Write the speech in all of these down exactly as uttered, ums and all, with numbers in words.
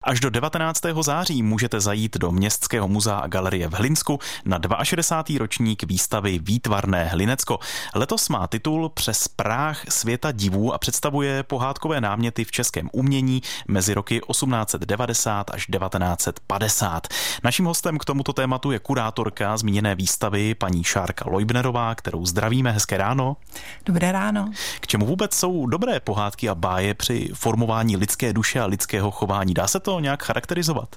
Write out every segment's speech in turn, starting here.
Až do devatenáctého září můžete zajít do Městského muzea a galerie v Hlinsku na šedesátý druhý ročník výstavy Výtvarné Hlinecko. Letos má titul Přes práh světa divů a představuje pohádkové náměty v českém umění mezi roky osmnáct set devadesát až devatenáct set padesát. Naším hostem k tomuto tématu je kurátorka zmíněné výstavy paní Šárka Leubnerová, kterou zdravíme. Hezké ráno. Dobré ráno. K čemu vůbec jsou dobré pohádky a báje při formování lidské duše a lidského chování? Dá se to nějak charakterizovat?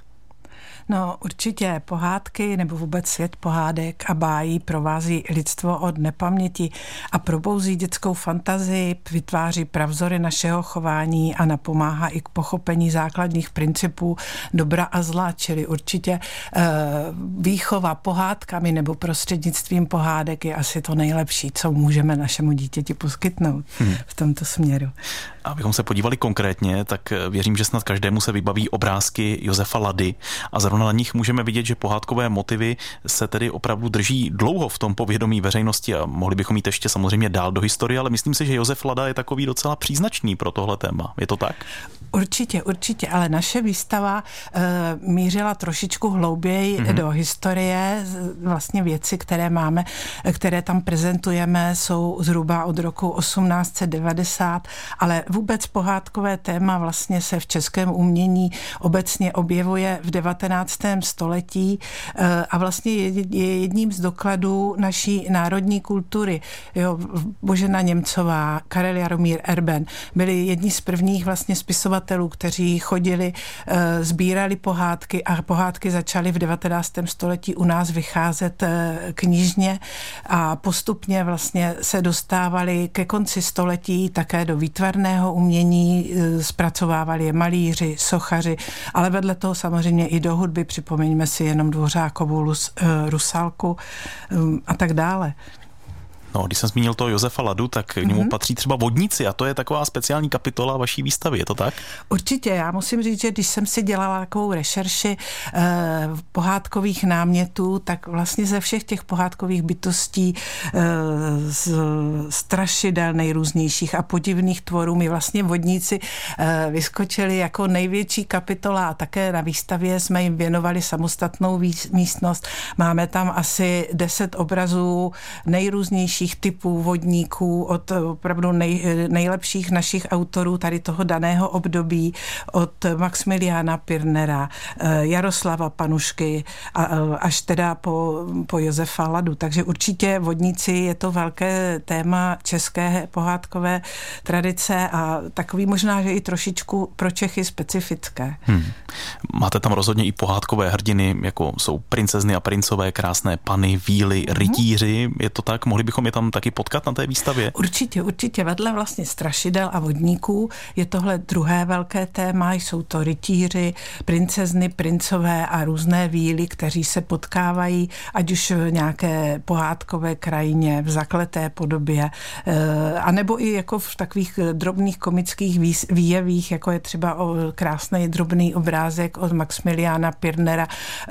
No určitě pohádky nebo vůbec svět pohádek a bájí provází lidstvo od nepaměti a probouzí dětskou fantazii, vytváří pravzory našeho chování a napomáhá i k pochopení základních principů dobra a zla, čili určitě eh, výchova pohádkami nebo prostřednictvím pohádek je asi to nejlepší, co můžeme našemu dítěti poskytnout hmm. v tomto směru. Abychom se podívali konkrétně, tak věřím, že snad každému se vybaví obrázky Josefa Lady a zrovna na nich můžeme vidět, že pohádkové motivy se tedy opravdu drží dlouho v tom povědomí veřejnosti a mohli bychom jít ještě samozřejmě dál do historie, ale myslím si, že Josef Lada je takový docela příznačný pro tohle téma. Je to tak? Určitě, určitě, ale naše výstava e, mířila trošičku hlouběji mm-hmm. do historie. Vlastně věci, které máme, které tam prezentujeme, jsou zhruba od roku osmnáct set devadesát, ale vůbec pohádkové téma vlastně se v českém umění obecně objevuje v devatenáctém století e, a vlastně je, je jedním z dokladů naší národní kultury. Jo, Božena Němcová, Karel Jaromír Erben byli jedni z prvních vlastně spisovatelů, kteří chodili, sbírali pohádky a pohádky začaly v devatenáctém století u nás vycházet knižně a postupně vlastně se dostávali ke konci století také do výtvarného umění, zpracovávali je malíři, sochaři, ale vedle toho samozřejmě i do hudby, připomeňme si jenom Dvořákovu Rusalku a tak dále. No, když jsem zmínil toho Josefa Ladu, tak k němu mm-hmm. patří třeba Vodníci a to je taková speciální kapitola vaší výstavy, je to tak? Určitě, já musím říct, že když jsem si dělala takovou rešerši eh, pohádkových námětů, tak vlastně ze všech těch pohádkových bytostí eh, z strašidel nejrůznějších a podivných tvorů mi vlastně Vodníci eh, vyskočili jako největší kapitola a také na výstavě jsme jim věnovali samostatnou místnost. Máme tam asi deset obrazů nejrůznějších typů vodníků od opravdu nej, nejlepších našich autorů tady toho daného období, od Maxmiliána Pirnera, Jaroslava Panušky a, až teda po, po Josefa Ladu. Takže určitě Vodníci je to velké téma české pohádkové tradice a takový možná, že i trošičku pro Čechy specifické. Hmm. Máte tam rozhodně i pohádkové hrdiny, jako jsou princezny a princové, krásné pany, víly, rytíři. Je to tak? Mohli bychom je tam taky potkat na té výstavě? Určitě, určitě. Vedle vlastně strašidel a vodníků je tohle druhé velké téma. Jsou to rytíři, princezny, princové a různé víly, kteří se potkávají, ať už v nějaké pohádkové krajině, v zakleté podobě, anebo i jako v takových drobných komických výjevích, jako je třeba krásný drobný obrázek od Maxmiliána Pirnera,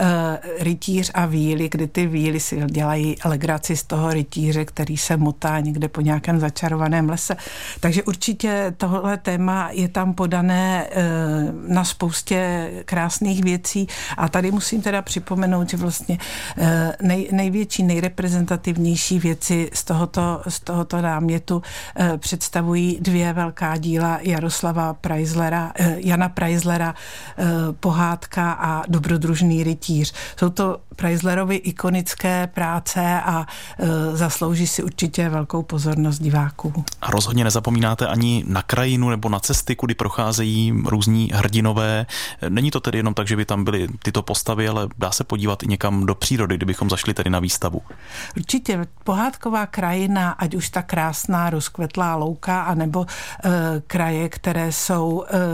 rytíř a víly, kdy ty víly si dělají legraci z toho rytíře, který se motá někde po nějakém začarovaném lese. Takže určitě tohle téma je tam podané e, na spoustě krásných věcí a tady musím teda připomenout, že vlastně e, nej, největší, nejreprezentativnější věci z tohoto, z tohoto námětu e, představují dvě velká díla Jaroslava Preislera, e, Jana Preislera, e, Pohádka a Dobrodružný rytíř. Jsou to Preislerovy ikonické práce a e, zaslouží si určitě velkou pozornost diváků. A rozhodně nezapomínáte ani na krajinu nebo na cesty, kudy procházejí různí hrdinové. Není to tedy jenom tak, že by tam byly tyto postavy, ale dá se podívat i někam do přírody, kdybychom zašli tedy na výstavu. Určitě pohádková krajina, ať už ta krásná rozkvetlá louka, anebo e, kraje, které jsou e,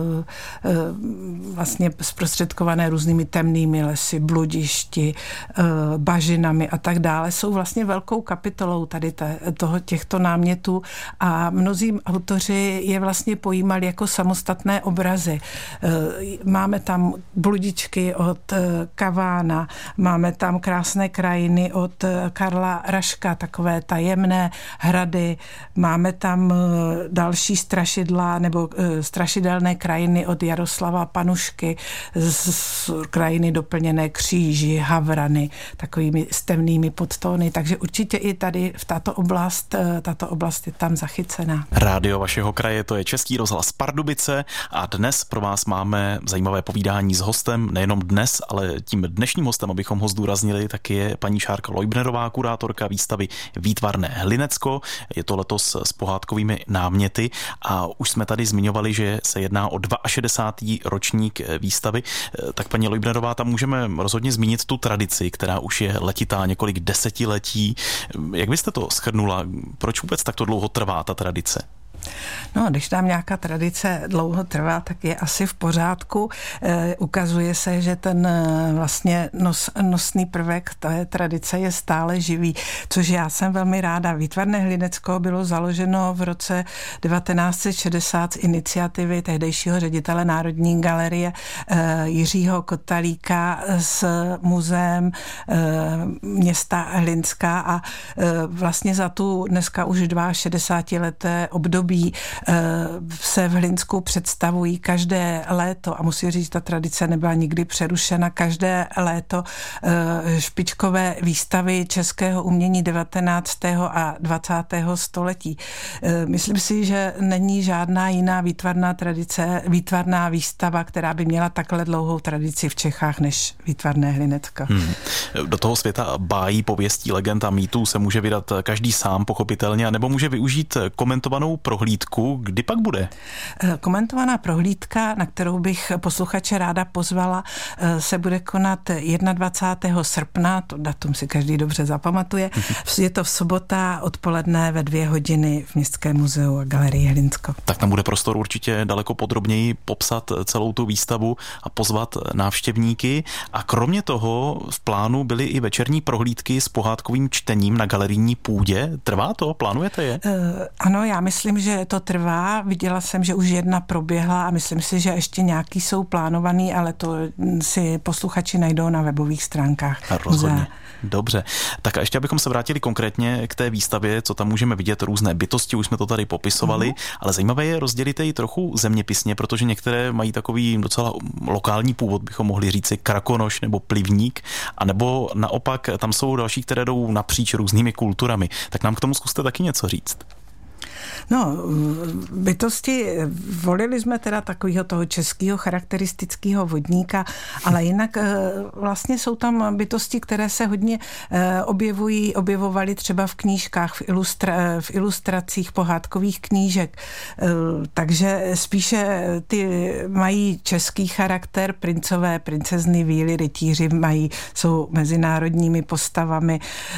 e, vlastně zprostředkované různými temnými lesy, bludišti, e, bažinami a tak dále, jsou vlastně velkou kapitolou tady te, toho, těchto námětů a mnozí autoři je vlastně pojímali jako samostatné obrazy. Máme tam bludičky od Kavána, máme tam krásné krajiny od Karla Raška, takové tajemné hrady, máme tam další strašidla nebo strašidelné krajiny od Jaroslava Panušky, sochy z krajiny doplněné kříži, havrany, takovými stevnými podtóny, takže určitě i tady v tato oblast, tato oblast je tam zachycená. Rádio vašeho kraje, to je Český rozhlas Pardubice a dnes pro vás máme zajímavé povídání s hostem, nejenom dnes, ale tím dnešním hostem, abychom ho zdůraznili, tak je paní Šárka Leubnerová, kurátorka výstavy Výtvarné Hlinecko. Je to letos s pohádkovými náměty a už jsme tady zmiňovali, že se jedná o šedesátý druhý ročník výstavy. Tak paní Leubnerová, tam můžeme rozhodně zmínit tu tradici, která už je letitá několik desetiletí. Jak byste to shrnula? Proč vůbec takto dlouho trvá ta tradice? No, když tam nějaká tradice dlouho trvá, tak je asi v pořádku. E, ukazuje se, že ten vlastně nos, nosný prvek té tradice je stále živý, což já jsem velmi ráda. Výtvarné Hlinecko bylo založeno v roce devatenáct set šedesát z iniciativy tehdejšího ředitele Národní galerie e, Jiřího Kotalíka s muzeem e, města Hlinská a e, vlastně za tu dneska už šedesátileté období se v Hlinsku představují každé léto, a musím říct, ta tradice nebyla nikdy přerušena, každé léto špičkové výstavy českého umění devatenáctého a dvacátého století. Myslím si, že není žádná jiná výtvarná tradice, výtvarná výstava, která by měla takhle dlouhou tradici v Čechách než Výtvarné Hlinecko. Hmm. Do toho světa bájí, pověstí, legend a mýtů se může vydat každý sám, pochopitelně, nebo může využít komentovanou prohlídku. Kdy pak bude? Komentovaná prohlídka, na kterou bych posluchače ráda pozvala, se bude konat dvacátého prvního srpna, to datum si každý dobře zapamatuje. Je to v sobota odpoledne ve dvě hodiny v Městském muzeu a galerii Hlinsko. Tak tam bude prostor určitě daleko podrobněji popsat celou tu výstavu a pozvat návštěvníky. A kromě toho v plánu byly i večerní prohlídky s pohádkovým čtením na galerijní půdě. Trvá to? Plánujete je? Uh, ano, já myslím, že to trvá. Viděla jsem, že už jedna proběhla a myslím si, že ještě nějaký jsou plánovaný, ale to si posluchači najdou na webových stránkách. Rozhodně. Dobře. Tak a ještě abychom se vrátili konkrétně k té výstavě, co tam můžeme vidět, různé bytosti, už jsme to tady popisovali, mm. ale zajímavé je rozdělit ji trochu zeměpisně, protože některé mají takový docela lokální původ, bychom mohli říci krakonoš nebo plivník, anebo naopak tam jsou další, které jdou napříč různými kulturami. Tak nám k tomu zkuste taky něco říct. No, bytosti, volili jsme teda takového toho českého charakteristického vodníka, ale jinak vlastně jsou tam bytosti, které se hodně objevují, objevovaly třeba v knížkách, v, ilustra, v ilustracích pohádkových knížek. Takže spíše ty mají český charakter, princové, princezny, víly, rytíři mají, jsou mezinárodními postavami.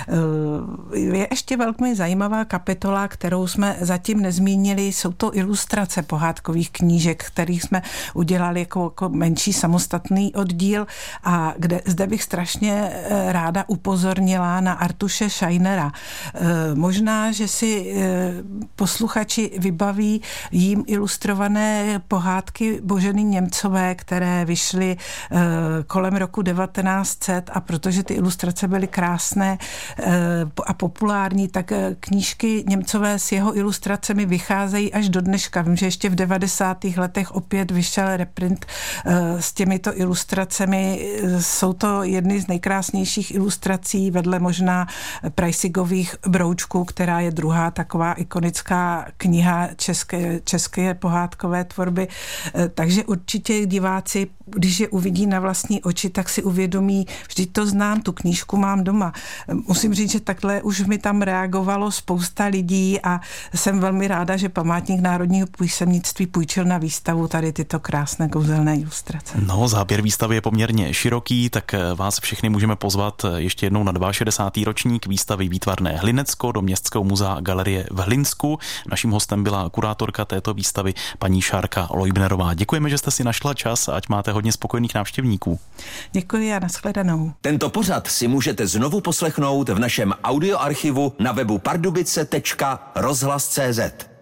Je ještě velmi zajímavá kapitola, kterou jsme zatím nezmínili, jsou to ilustrace pohádkových knížek, kterých jsme udělali jako, jako menší samostatný oddíl a kde, zde bych strašně ráda upozornila na Artuše Scheinera. E, možná, že si e, posluchači vybaví jím ilustrované pohádky Boženy Němcové, které vyšly e, kolem roku devatenáct set a protože ty ilustrace byly krásné e, a populární, tak knížky Němcové s jeho ilustracemi vycházejí až do dneška. Vím, že ještě v devadesátých letech opět vyšel reprint s těmito ilustracemi. Jsou to jedny z nejkrásnějších ilustrací vedle možná Prajsigových broučků, která je druhá taková ikonická kniha české, české pohádkové tvorby. Takže určitě diváci, když je uvidí na vlastní oči, tak si uvědomí, vždyť to znám, tu knížku mám doma. Musím říct, že takhle už mi tam reagovalo spousta lidí a jsem velmi ráda, že Památník národního písemnictví půjčil na výstavu tady tyto krásné kouzelné ilustrace. No, záběr výstavy je poměrně široký, tak vás všechny můžeme pozvat ještě jednou na šedesátý druhý ročník výstavy Výtvarné Hlinecko do Městského muzea a galerie v Hlinsku. Naším hostem byla kurátorka této výstavy paní Šárka Leubnerová. Děkujeme, že jste si našla čas, ať máte hodně spokojených návštěvníků. Děkuji a nashledanou. Tento pořad si můžete znovu poslechnout v našem audioarchivu na webu pardubice tečka rozhlas tečka cé zet.